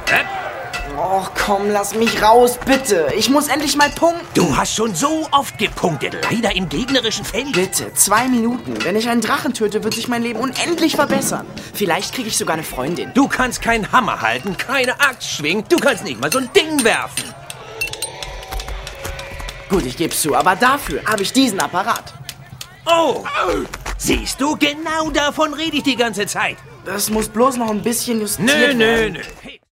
Och, komm, lass mich raus, bitte. Ich muss endlich mal punkten. Du hast schon so oft gepunktet, leider im gegnerischen Feld. Bitte, 2 Minuten. Wenn ich einen Drachen töte, wird sich mein Leben unendlich verbessern. Vielleicht kriege ich sogar eine Freundin. Du kannst keinen Hammer halten, keine Axt schwingen, du kannst nicht mal so ein Ding werfen. Gut, ich geb's zu, aber dafür habe ich diesen Apparat. Oh, siehst du, genau davon rede ich die ganze Zeit. Das muss bloß noch ein bisschen justiert werden. Nö.